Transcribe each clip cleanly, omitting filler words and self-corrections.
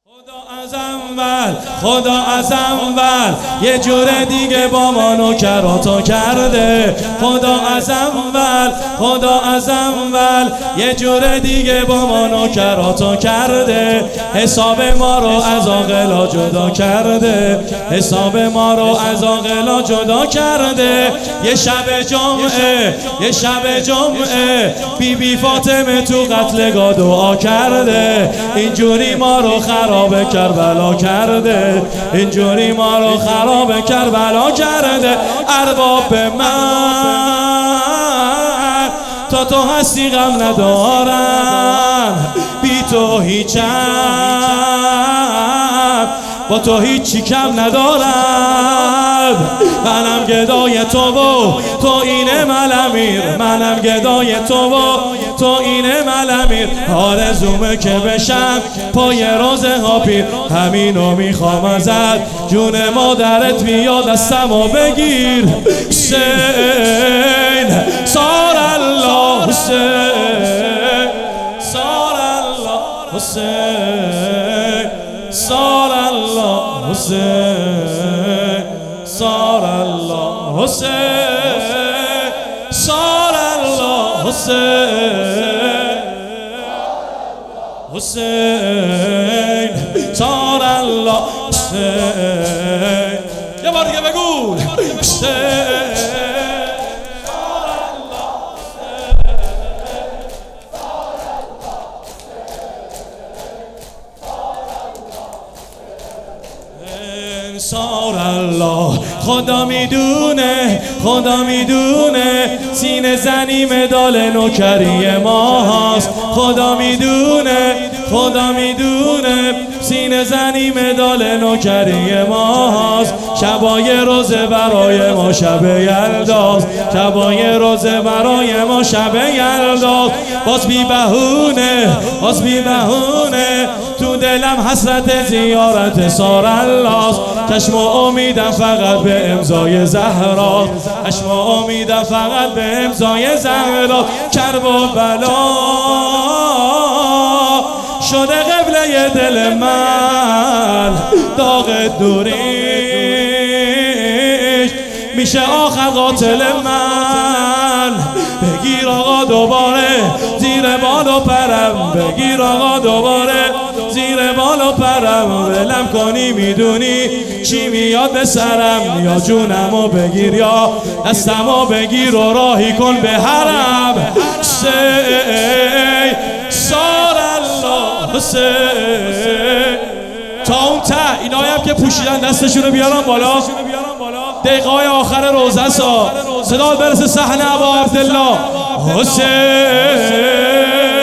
خدا از اول یه جور دیگه با ما نوکراتو کرده. خدا از اول یه جور دیگه با ما نوکراتو کرده. حساب ما رو از عاقلا جدا کرده. حساب ما رو از عاقلا جدا کرده. یه شب جمعه بی فاطمه تو قتلگاه دعا کرده. اینجوری ما رو خراب کربلا کرده. اینجوری ما رو خراب کربلا کرده. ارباب من تا تو هستی غم ندارم، بی تو هیچم، با تو هیچی کم ندارم. منم گدای تو و تو اینه ملمیر. منم گدای تو و تو اینه ملمیر. آرزومه که بشم پای روزه ها پیر. همینو میخوام ازت جون مادرت بیا دستمو بگیر. حسین سار الله، حسین سار الله، حسین سار الله، حسین سار الله، حسین سار الله، حسین حسین سار الله، حسین. یه بار دیگه بگو حسین. سار الله. خدا میدونه سینه زنی مدال نوکری ما هست. خدا میدونه سینه زنی مدال نوکری ما هست. شبای روزه برای ما شب یلداست. شبای روزه برای ما شب یلداست. باز بی بهونه تو دلم حسرت زیارت سار الله. چشم امیدم فقط به امضای زهرا. چشم امیدم فقط به امضای زهرا. کرب و بلا شده قبله دل من. داغ دوریش میشه آخر قاتل من. بگیر آقا دوباره زیر بال و پرم. بگیر آقا دوباره زیر بال و پرم. ولم کنی میدونی چی میاد به سرم. یا جونمو بگیر یا دستمو بگیر و راهی کن به حرم. حسین سار الله، حسین. تا اون ته اینایی هم که پوشیدن دستشونو بیارن بالا. دقیقه های آخر روزه سا صدا برسه صحنه ابا عبدالله. حسین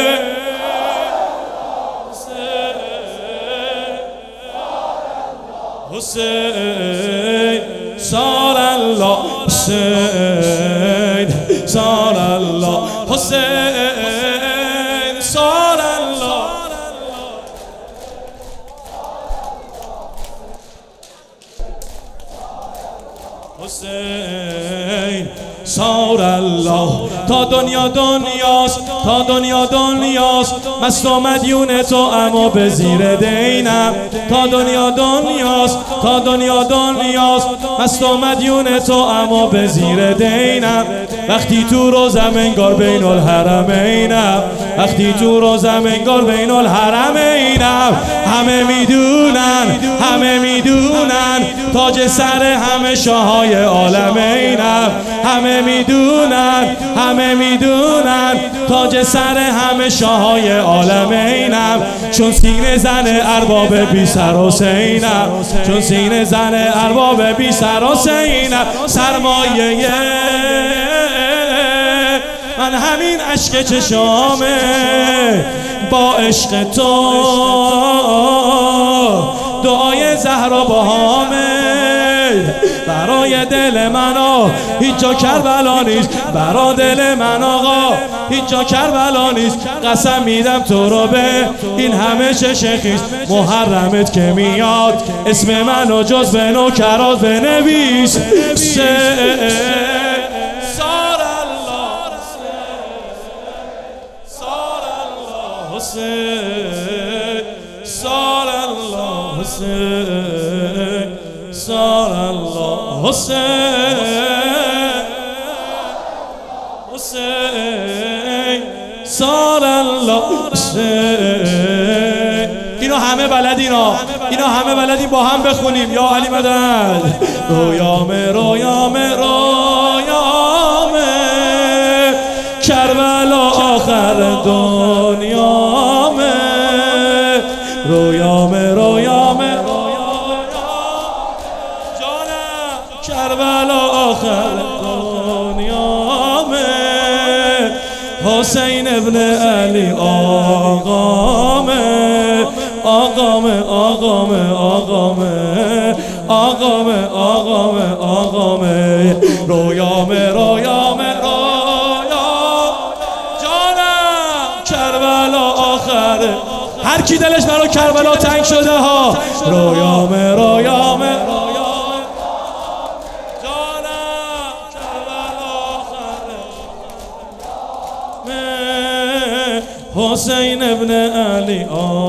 حسین سار الله، حسین سار الله، حسین سار الله. حسین سار الله. تا دنیا دنیاست، تا دنیا دنیاست، مست و مدیون تو اما به زیر دینم. تا دنیا دنیاست، تا دنیا دنیاست، مست و مدیون تو اما به زیر دینم. وقتی تو روزم انگار بین الحرمینم. وقتی تو روزم انگار بین الحرمینم. همه میدونن تاج سر همه شاههای عالمینم. همه میدونن تاج سر همه شاههای عالمینم. چون سینه زن ارباب بی سر حسینم. چون سینه زن ارباب بی سر حسینم. سرمایه من همین عشق چشامه. با عشق تو دعای زهرا باهامه. برای دل من هیچ جا کربلا نیست. برای دل من آقا هیچ جا کربلا نیست. قسم میدم تو رو به این همه چشم خیس. محرمت که میاد اسم منو جز به نوکرات بنویس. سار الله، سار الله، حسین سار الله. حسین سار الله حسین حسین سار الله حسین. اینا همه بلد، اینا همه بلدیم، با هم بخونیم. یا علی مدد. رویامه رویامه رویامه کربلا آخر دنیامه. رویامه رویامه جانم کربلا آخر دنیامه. حسین ابن علی آقامه آقامه آقامه آقامه آقامه آقامه آقامه. رویامه رویامه جانم کربلا آخره. هر کی دلش برای کربلا تنگ شده ها. رویامه رویامه جانم کربلا آخره. حسین ابن علی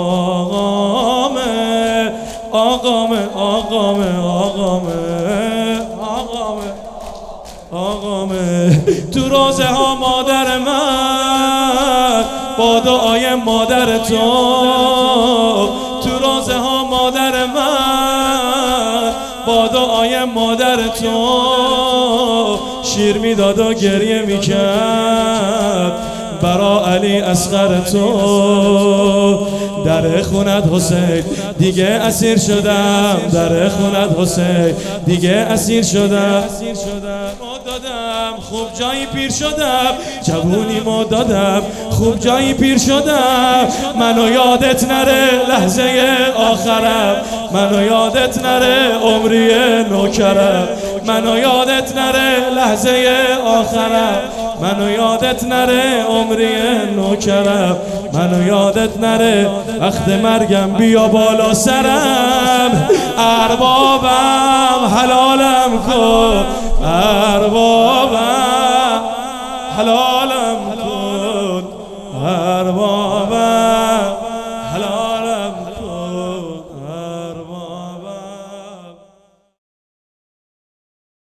آقامه آقامه آقامه آقامه آقامه آقامه. تو روزه ها مادر من با دعای مادر تو، تو روزه ها مادر من با دعای مادر تو شیر میداد و گریه میکرد برا علی اصغر تو. در خونت حسین دیگه اسیر شدم، در خونت حسین دیگه اسیر شدم. دادم خوب جایی پیر شدم، جوونی ما دادم خوب جایی پیر شدم. منو یادت نره لحظه آخرم، منو یادت نره عمری نوکرم. منو یادت نره لحظه آخرم، منو یادت نره عمری نوکرم. منو یادت نره وقت مرگم بیا بالا سرم. اربابم حلالم کن، اربابم حلال